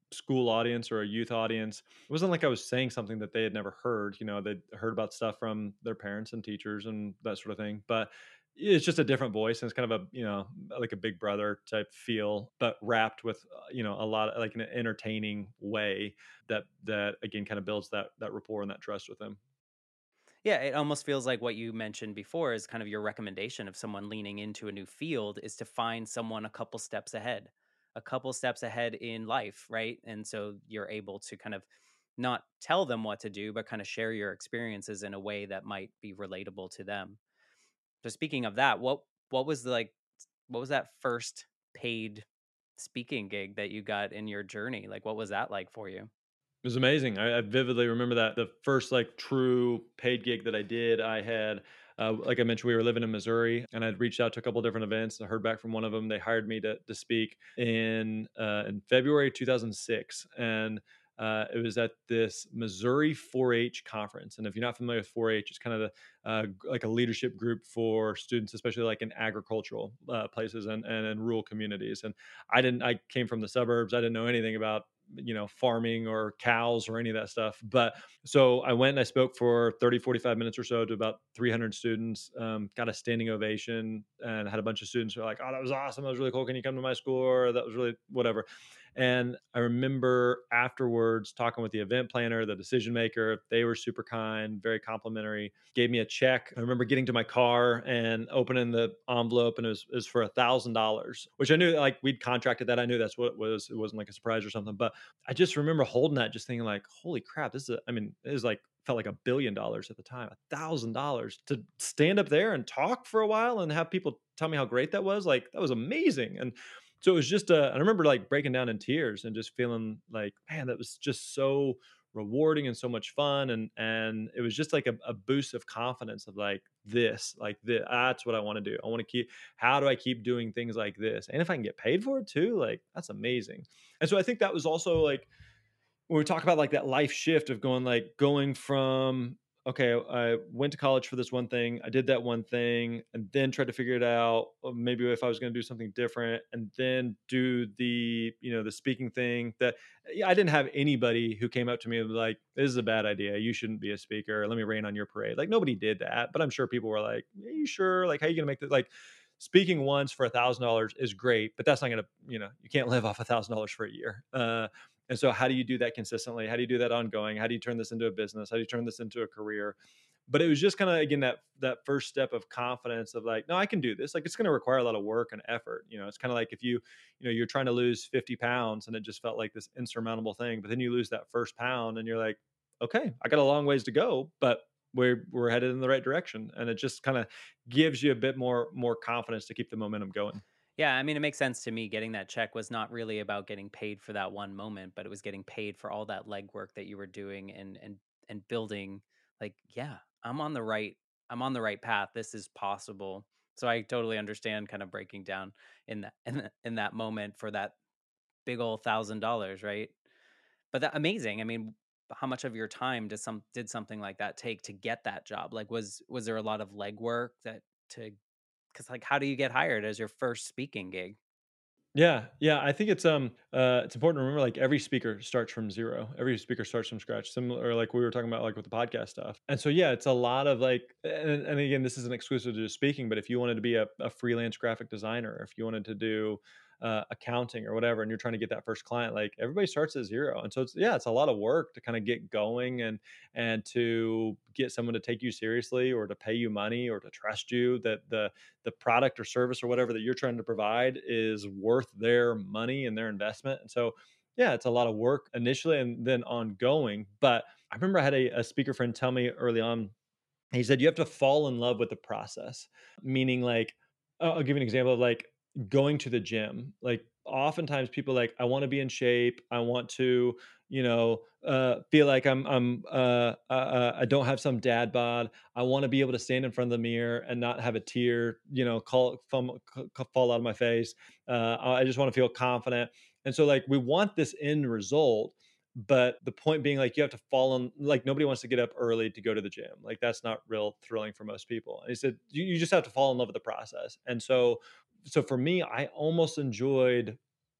school audience or a youth audience. It wasn't like I was saying something that they had never heard. You know, they'd heard about stuff from their parents and teachers and that sort of thing. But it's just a different voice, and it's kind of a, you know, like a big brother type feel, but wrapped with, uh, you know, a lot of like an entertaining way that that again kind of builds that that rapport and that trust with them. Yeah, it almost feels like what you mentioned before is kind of your recommendation of someone leaning into a new field is to find someone a couple steps ahead, a couple steps ahead in life, right? And so you're able to kind of not tell them what to do, but kind of share your experiences in a way that might be relatable to them. So speaking of that, what what was the, like what was that first paid speaking gig that you got in your journey? Like what was that like for you? It was amazing. I, I vividly remember that the first like true paid gig that I did, I had, uh, like I mentioned, we were living in Missouri, and I'd reached out to a couple different events. I heard back from one of them. They hired me to to speak in uh, in February two thousand six, and uh, it was at this Missouri four H conference. And if you're not familiar with four H, it's kind of the, uh, g- like a leadership group for students, especially like in agricultural uh, places and, and in rural communities. And I didn't. I came from the suburbs. I didn't know anything about, you know, farming or cows or any of that stuff. But so I went and I spoke for thirty, forty-five minutes or so to about three hundred students, um, got a standing ovation, and had a bunch of students who were like, "Oh, that was awesome. That was really cool. Can you come to my school?" Or that was really whatever. And I remember afterwards talking with the event planner, the decision maker. They were super kind, very complimentary, gave me a check. I remember getting to my car and opening the envelope, and it was, it was for a thousand dollars, which I knew, like, we'd contracted that. I knew that's what it was. It wasn't like a surprise or something. But I just remember holding that, just thinking like, holy crap, this is, a, I mean, it was like, felt like a billion dollars at the time, a thousand dollars to stand up there and talk for a while and have people tell me how great that was. Like, that was amazing. And so it was just, uh, I remember like breaking down in tears and just feeling like, man, that was just so rewarding and so much fun. And, and it was just like a, a boost of confidence of like this, like this, that's what I want to do. I want to keep, how do I keep doing things like this? And if I can get paid for it too, like that's amazing. And so I think that was also like when we talk about like that life shift of going like going from, okay, I went to college for this one thing, I did that one thing, and then tried to figure it out, or maybe if I was going to do something different, and then do the, you know, the speaking thing. That, yeah, I didn't have anybody who came up to me and was like, this is a bad idea, you shouldn't be a speaker, let me rain on your parade. Like nobody did that, but I'm sure people were like, are you sure? Like, how are you going to make that? Like, speaking once for a thousand dollars is great, but that's not going to, you know, you can't live off a thousand dollars for a year. Uh, and so how do you do that consistently? How do you do that ongoing? How do you turn this into a business? How do you turn this into a career? But it was just kind of, again, that that first step of confidence of like, no, I can do this. Like, it's going to require a lot of work and effort. You know, it's kind of like if you, you know, you're trying to lose fifty pounds and it just felt like this insurmountable thing, but then you lose that first pound and you're like, okay, I got a long ways to go, but we're we're headed in the right direction. And it just kind of gives you a bit more more confidence to keep the momentum going. Yeah, I mean, it makes sense to me. Getting that check was not really about getting paid for that one moment, but it was getting paid for all that legwork that you were doing and and and building. Like, yeah, I'm on the right. I'm on the right path. This is possible. So I totally understand kind of breaking down in that in, that- in that moment for that big old thousand dollars, right? But that amazing. I mean, how much of your time does some did something like that take to get that job? Like, was was there a lot of legwork that to because like how do you get hired as your first speaking gig? Yeah, yeah. I think it's um uh it's important to remember like every speaker starts from zero. Every speaker starts from scratch. Similar like we were talking about like with the podcast stuff. And so yeah, it's a lot of like, and, and again, this isn't exclusive to just speaking, but if you wanted to be a, a freelance graphic designer, if you wanted to do uh, accounting or whatever, and you're trying to get that first client, like everybody starts at zero. And so it's, yeah, it's a lot of work to kind of get going and and to get someone to take you seriously or to pay you money or to trust you that the the product or service or whatever that you're trying to provide is worth their money and their investment. And so, yeah, it's a lot of work initially and then ongoing. But I remember I had a, a speaker friend tell me early on, he said, you have to fall in love with the process, meaning like, I'll I'll give you an example of like going to the gym. Like, oftentimes people like, I want to be in shape. I want to, you know, uh, feel like I'm, I'm, uh, uh, uh, I don't have some dad bod. I want to be able to stand in front of the mirror and not have a tear, you know, call, fall, fall out of my face. Uh, I just want to feel confident. And so like, we want this end result, but the point being like you have to fall in, like nobody wants to get up early to go to the gym, like that's not real thrilling for most people. And he said you, you just have to fall in love with the process. And so so for me, I almost enjoyed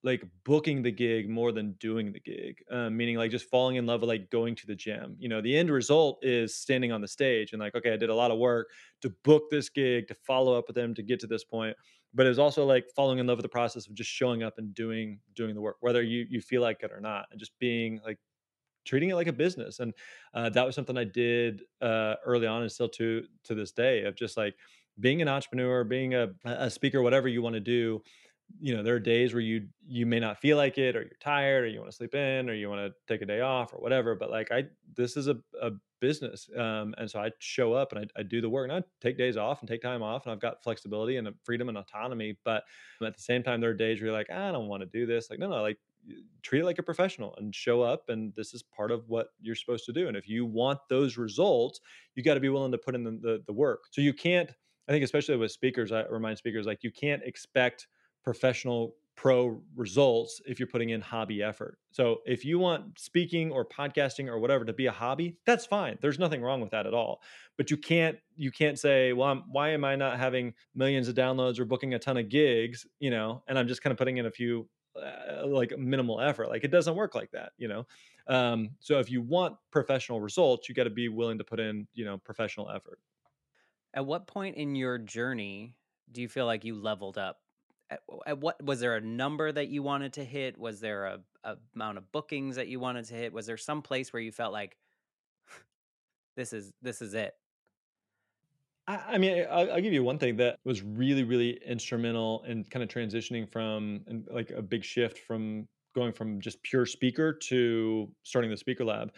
like booking the gig more than doing the gig, um, meaning like just falling in love with like going to the gym. You know, the end result is standing on the stage and like, okay, I did a lot of work to book this gig, to follow up with them, to get to this point. But it's also like falling in love with the process of just showing up and doing doing the work, whether you you feel like it or not, and just being like treating it like a business. And uh, that was something I did uh, early on, and still to to this day, of just like being an entrepreneur, being a, a speaker, whatever you want to do. You know, there are days where you you may not feel like it, or you're tired, or you want to sleep in, or you want to take a day off, or whatever. But like I, this is a, a business, um, and so I show up and I, I do the work, and I take days off and take time off, and I've got flexibility and freedom and autonomy. But at the same time, there are days where you're like, I don't want to do this. Like, no, no, like treat it like a professional and show up, and this is part of what you're supposed to do. And if you want those results, you got to be willing to put in the, the the work. So you can't, I think, especially with speakers, I remind speakers, like, you can't expect professional pro results if you're putting in hobby effort. So if you want speaking or podcasting or whatever to be a hobby, that's fine. There's nothing wrong with that at all. But you can't you can't say, well, I'm, why am I not having millions of downloads or booking a ton of gigs, you know, and I'm just kind of putting in a few uh, like minimal effort. Like, it doesn't work like that, you know. Um, so if you want professional results, you got to be willing to put in, you know, professional effort. At what point in your journey do you feel like you leveled up? At, at what was there a number that you wanted to hit? Was there a, a amount of bookings that you wanted to hit? Was there some place where you felt like this is this is it? I, I mean, I'll, I'll give you one thing that was really, really instrumental in kind of transitioning from, and like a big shift from going from just pure speaker to starting the speaker lab.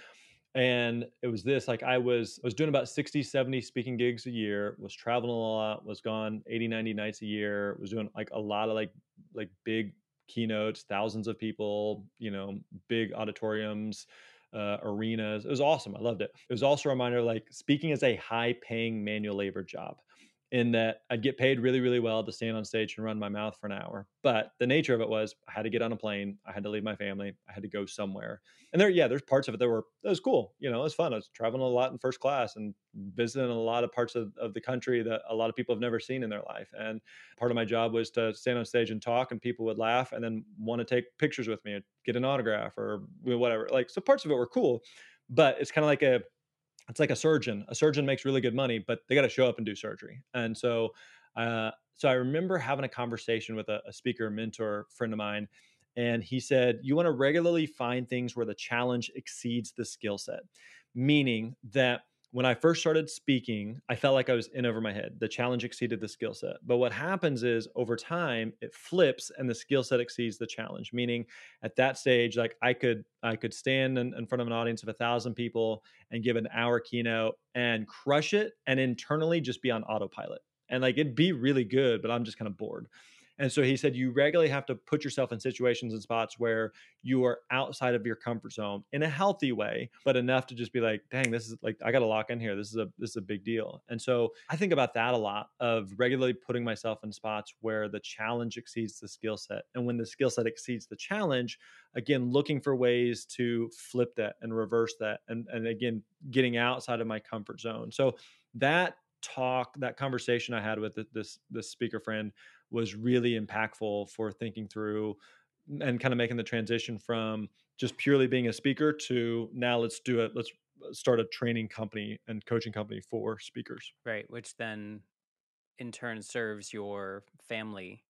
And it was this, like, I was, I was doing about sixty, seventy speaking gigs a year, was traveling a lot, was gone eighty, ninety nights a year, was doing like a lot of like, like big keynotes, thousands of people, you know, big auditoriums, uh, arenas. It was awesome. I loved it. It was also a reminder, like, speaking is a high paying manual labor job, in that I'd get paid really, really well to stand on stage and run my mouth for an hour. But the nature of it was I had to get on a plane. I had to leave my family. I had to go somewhere. And there, yeah, there's parts of it that were, that was cool. You know, it was fun. I was traveling a lot in first class and visiting a lot of parts of, of the country that a lot of people have never seen in their life. And part of my job was to stand on stage and talk, and people would laugh and then want to take pictures with me, get an autograph or whatever. Like, so parts of it were cool, but it's kind of like a, it's like a surgeon. A surgeon makes really good money, but they got to show up and do surgery. And so, uh, so I remember having a conversation with a, a speaker mentor friend of mine, and he said, "You want to regularly find things where the challenge exceeds the skill set," meaning that when I first started speaking, I felt like I was in over my head. The challenge exceeded the skill set. But what happens is over time, it flips and the skill set exceeds the challenge. Meaning at that stage, like I could, I could stand in, in front of an audience of a thousand people and give an hour keynote and crush it, and internally just be on autopilot. And like it'd be really good, but I'm just kind of bored. And so he said, you regularly have to put yourself in situations and spots where you are outside of your comfort zone in a healthy way, but enough to just be like, dang, this is like, I got to lock in here. This is a, this is a big deal. And so I think about that a lot, of regularly putting myself in spots where the challenge exceeds the skill set. And when the skill set exceeds the challenge, again, looking for ways to flip that and reverse that. And, and again, getting outside of my comfort zone. So that talk, that conversation I had with this, this speaker friend was really impactful for thinking through and kind of making the transition from just purely being a speaker to now let's do it. Let's start a training company and coaching company for speakers. Right, which then in turn serves your family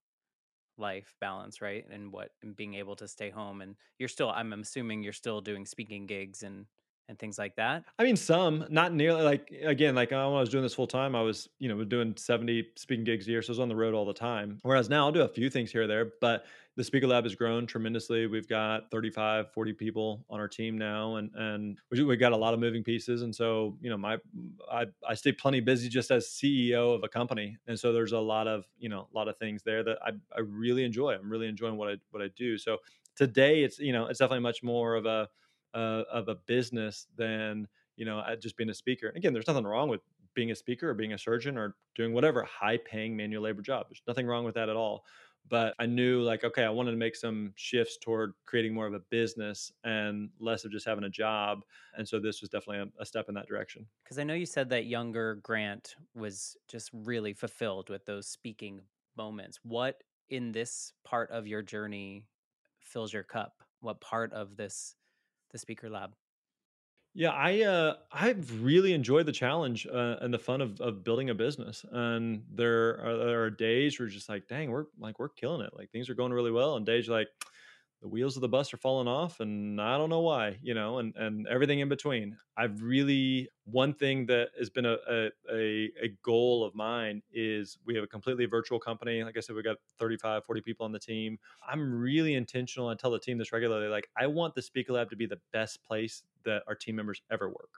life balance, right? And what, and being able to stay home, and you're still, I'm assuming you're still doing speaking gigs and and things like that. I mean, some, not nearly, like, again, like uh, when I was doing this full time, I was, you know, was doing seventy speaking gigs a year. So I was on the road all the time. Whereas now I'll do a few things here or there, but the speaker lab has grown tremendously. We've got thirty-five, forty people on our team now, and, and we, we got a lot of moving pieces. And so, you know, my, I, I stay plenty busy just as C E O of a company. And so there's a lot of, you know, a lot of things there that I, I really enjoy. I'm really enjoying what I, what I do. So today it's, you know, it's definitely much more of a, uh, of a business than, you know, uh, just being a speaker. And again, there's nothing wrong with being a speaker or being a surgeon or doing whatever high paying manual labor job. There's nothing wrong with that at all. But I knew, like, okay, I wanted to make some shifts toward creating more of a business and less of just having a job. And so this was definitely a, a step in that direction. Because I know you said that younger Grant was just really fulfilled with those speaking moments. What in this part of your journey fills your cup? What part of this the Speaker Lab? Yeah, I uh I've really enjoyed the challenge uh, and the fun of of building a business. And there are there are days where you're just like, dang, we're like we're killing it. Like things are going really well, and days you're like the wheels of the bus are falling off, and I don't know why, you know, and and everything in between. I've really one thing that has been a a a, a goal of mine is we have a completely virtual company. Like I said, we got thirty-five, forty people on the team. I'm really intentional. I tell the team this regularly. Like, I want the Speaker Lab to be the best place that our team members ever work.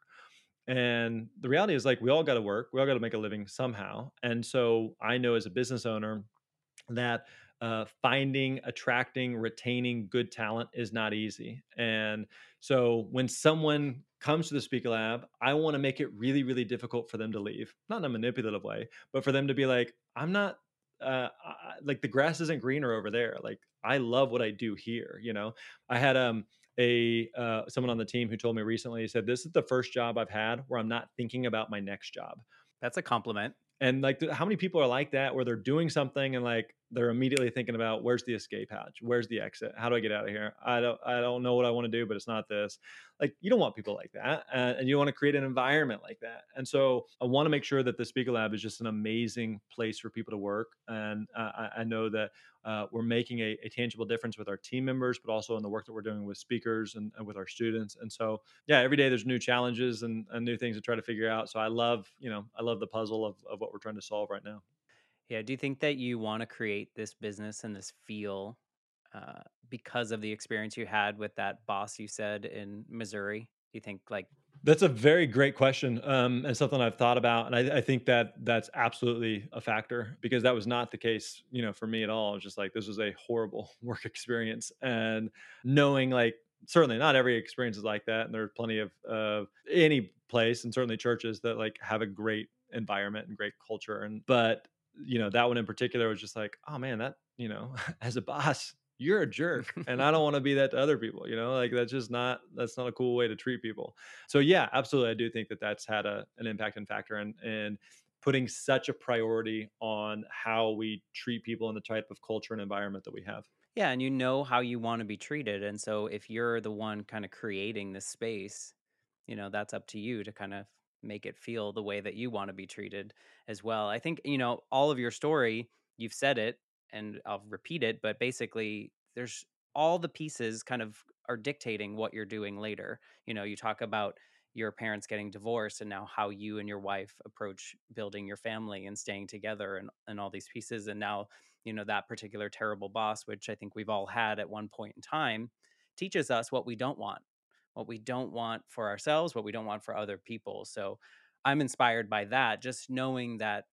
And the reality is, like, we all got to work. We all got to make a living somehow. And so I know as a business owner that uh, finding, attracting, retaining good talent is not easy. And so when someone comes to the Speaker Lab, I want to make it really, really difficult for them to leave, not in a manipulative way, but for them to be like, I'm not. Uh, I, like the grass isn't greener over there. Like I love what I do here. You know, I had um a uh, someone on the team who told me recently. He said, "This is the first job I've had where I'm not thinking about my next job." That's a compliment. And like, th- how many people are like that where they're doing something and like they're immediately thinking about where's the escape hatch, where's the exit, how do I get out of here? I don't, I don't know what I want to do, but it's not this. Like, you don't want people like that, uh, and you want to create an environment like that. And so, I want to make sure that the Speaker Lab is just an amazing place for people to work. And uh, I, I know that uh, we're making a, a tangible difference with our team members, but also in the work that we're doing with speakers and, and with our students. And so, yeah, every day there's new challenges and, and new things to try to figure out. So I love, you know, I love the puzzle of, of what we're trying to solve right now. Yeah. Do you think that you want to create this business and this feel uh, because of the experience you had with that boss you said in Missouri? Do you think like, That's a very great question, um, and something I've thought about, and I, I think that that's absolutely a factor because that was not the case, you know, for me at all. It's just like this was a horrible work experience, and knowing like certainly not every experience is like that, and there's plenty of of any place, and certainly churches that like have a great environment and great culture, and but you know that one in particular was just like, oh man, that you know, as a boss, you're a jerk, and I don't want to be that to other people. You know, like that's just not that's not a cool way to treat people. So yeah, absolutely, I do think that that's had a, an impact and factor in and putting such a priority on how we treat people and the type of culture and environment that we have. yeah, and you know how you want to be treated. And so if you're the one kind of creating this space, you know, that's up to you to kind of make it feel the way that you want to be treated as well. I think, you know, all of your story, you've said it and I'll repeat it, but basically there's all the pieces kind of are dictating what you're doing later. You know, you talk about your parents getting divorced and now how you and your wife approach building your family and staying together and, and all these pieces. And now, you know, that particular terrible boss, which I think we've all had at one point in time, teaches us what we don't want what we don't want for ourselves, what we don't want for other people. So I'm inspired by that, just knowing that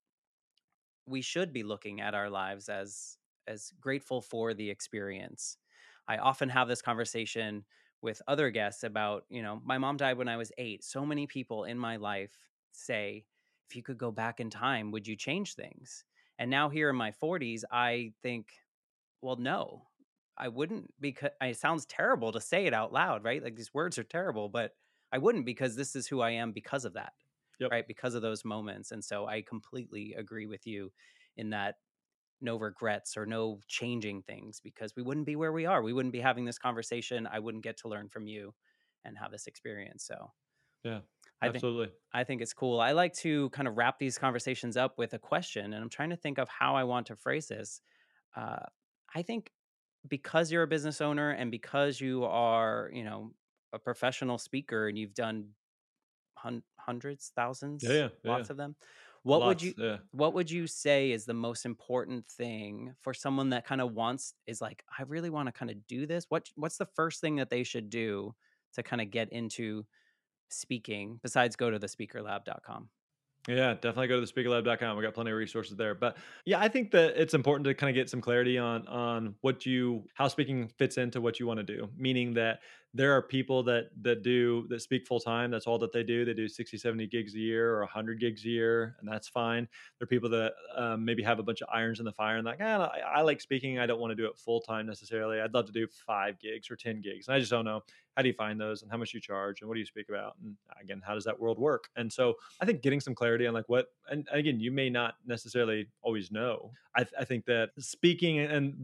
we should be looking at our lives as as grateful for the experience. I often have this conversation with other guests about, you know, my mom died when I was eight. So many people in my life say, if you could go back in time, would you change things? And now here in my forties, I think, well, no, I wouldn't because it sounds terrible to say it out loud, right? Like these words are terrible, but I wouldn't because this is who I am because of that, Yep. right? Because of those moments. And so I completely agree with you in that no regrets or no changing things because we wouldn't be where we are. We wouldn't be having this conversation. I wouldn't get to learn from you and have this experience. So Yeah, I think absolutely. I think it's cool. I like to kind of wrap these conversations up with a question, and I'm trying to think of how I want to phrase this. Uh, I think because you're a business owner and because you are, you know, a professional speaker and you've done hun- hundreds, Yeah, thousands, yeah, yeah, yeah. lots of them, what would Lots. you Yeah. what would you say is the most important thing for someone that kind of wants is like, I really want to kind of do this? What what's the first thing that they should do to kind of get into speaking besides go to the speaker lab dot com? Yeah, definitely go to the speaker lab dot com. We got plenty of resources there. But yeah, I think that it's important to kind of get some clarity on on what you how speaking fits into what you want to do. Meaning that there are people that that do that speak full time. That's all that they do. They do sixty, seventy gigs a year or one hundred gigs a year, and that's fine. There are people that um, maybe have a bunch of irons in the fire and like, ah, I, I like speaking. I don't want to do it full time necessarily. I'd love to do five gigs or ten gigs. And I just don't know. How do you find those and how much you charge and what do you speak about? And again, how does that world work? And so I think getting some clarity on like what, and again, you may not necessarily always know. I, th- I think that speaking and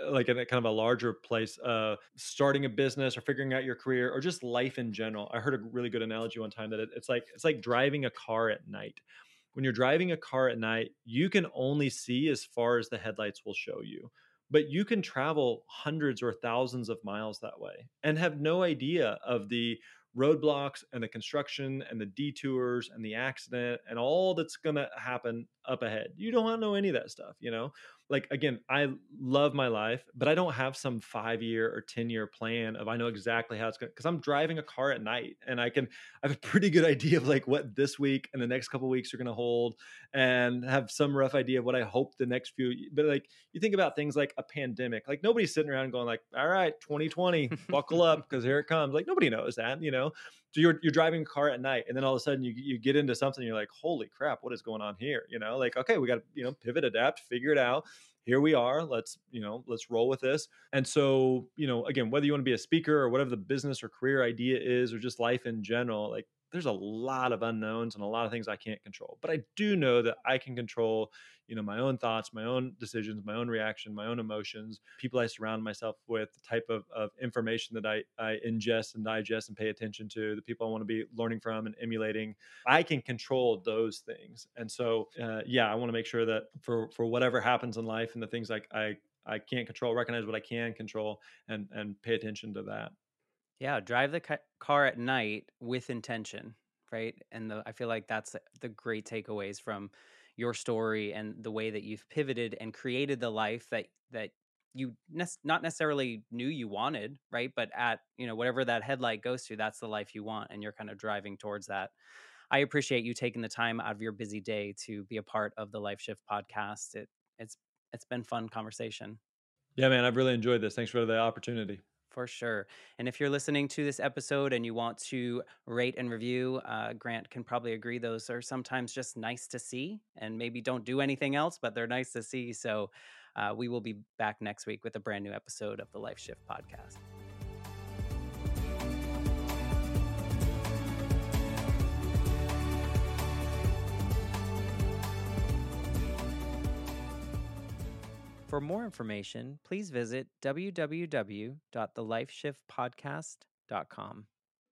like in a kind of a larger place, uh, starting a business or figuring out your career or just life in general. I heard a really good analogy one time that it, it's like it's like driving a car at night. When you're driving a car at night, you can only see as far as the headlights will show you. But you can travel hundreds or thousands of miles that way and have no idea of the roadblocks and the construction and the detours and the accident and all that's going to happen up ahead. You don't know any of that stuff, you know? Like, again, I love my life, but I don't have some five year or ten year plan of I know exactly how it's going to, because I'm driving a car at night and I can, I have a pretty good idea of like what this week and the next couple of weeks are going to hold and have some rough idea of what I hope the next few, but like you think about things like a pandemic, like nobody's sitting around going like, all right, twenty twenty, buckle up because here it comes. Like nobody knows that, you know? So you're, you're driving a car at night and then all of a sudden you, you get into something, you're like, holy crap, what is going on here? You know, like, okay, we got to, you know, pivot, adapt, figure it out. Here we are. Let's, you know, let's roll with this. And so, you know, again, whether you want to be a speaker or whatever the business or career idea is, or just life in general, like there's a lot of unknowns and a lot of things I can't control, but I do know that I can control, you know, my own thoughts, my own decisions, my own reaction, my own emotions, people I surround myself with, the type of, of information that I, I ingest and digest and pay attention to, the people I want to be learning from and emulating. I can control those things. And so, uh, yeah, I want to make sure that for, for whatever happens in life and the things like I, I can't control, recognize what I can control and, and pay attention to that. Yeah, drive the ca- car at night with intention, right? And the, I feel like that's the great takeaways from your story and the way that you've pivoted and created the life that that you ne- not necessarily knew you wanted, right? But at, you know, whatever that headlight goes to, that's the life you want, and you're kind of driving towards that. I appreciate you taking the time out of your busy day to be a part of the Life Shift podcast. It it's it's been fun conversation. Yeah, man, I've really enjoyed this. Thanks for the opportunity. For sure. And if you're listening to this episode and you want to rate and review, uh, Grant can probably agree those are sometimes just nice to see and maybe don't do anything else, but they're nice to see. So uh, we will be back next week with a brand new episode of the Life Shift podcast. For more information, please visit w w w dot the life shift podcast dot com.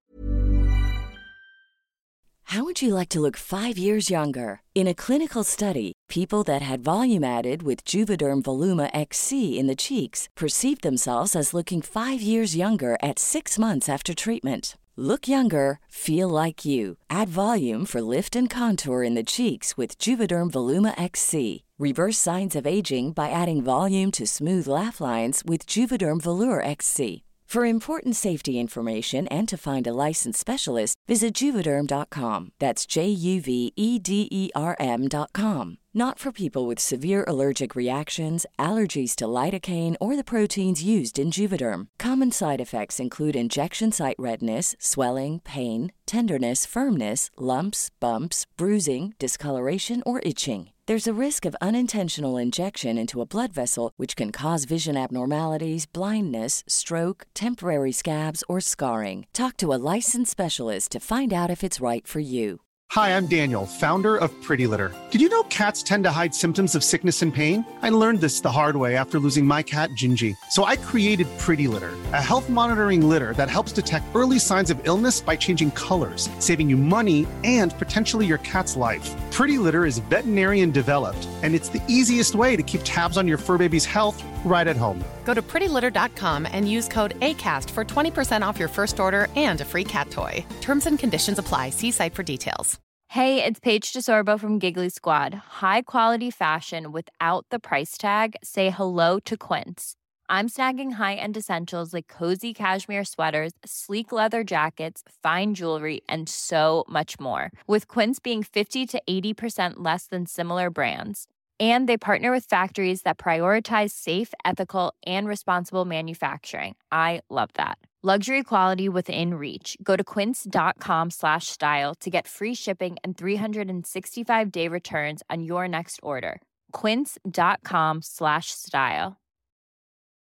How would you like to look five years younger? In a clinical study, people that had volume added with Juvederm Voluma X C in the cheeks perceived themselves as looking five years younger at six months after treatment. Look younger, feel like you. Add volume for lift and contour in the cheeks with Juvederm Voluma X C. Reverse signs of aging by adding volume to smooth laugh lines with Juvederm Volure X C. For important safety information and to find a licensed specialist, visit Juvederm dot com. That's J U V E D E R M dot com. Not for people with severe allergic reactions, allergies to lidocaine, or the proteins used in Juvederm. Common side effects include injection site redness, swelling, pain, tenderness, firmness, lumps, bumps, bruising, discoloration, or itching. There's a risk of unintentional injection into a blood vessel, which can cause vision abnormalities, blindness, stroke, temporary scabs, or scarring. Talk to a licensed specialist to find out if it's right for you. Hi, I'm Daniel, founder of Pretty Litter. Did you know cats tend to hide symptoms of sickness and pain? I learned this the hard way after losing my cat, Gingy. So I created Pretty Litter, a health monitoring litter that helps detect early signs of illness by changing colors, saving you money and potentially your cat's life. Pretty Litter is veterinarian developed, and it's the easiest way to keep tabs on your fur baby's health right at home. Go to pretty litter dot com and use code ACAST for twenty percent off your first order and a free cat toy. Terms and conditions apply. See site for details. Hey, it's Paige DeSorbo from Giggly Squad. High quality fashion without the price tag. Say hello to Quince. I'm snagging high-end essentials like cozy cashmere sweaters, sleek leather jackets, fine jewelry, and so much more. With Quince being fifty to eighty percent less than similar brands. And they partner with factories that prioritize safe, ethical, and responsible manufacturing. I love that. Luxury quality within reach. Go to quince dot com slash style to get free shipping and three sixty-five day returns on your next order. quince dot com slash style.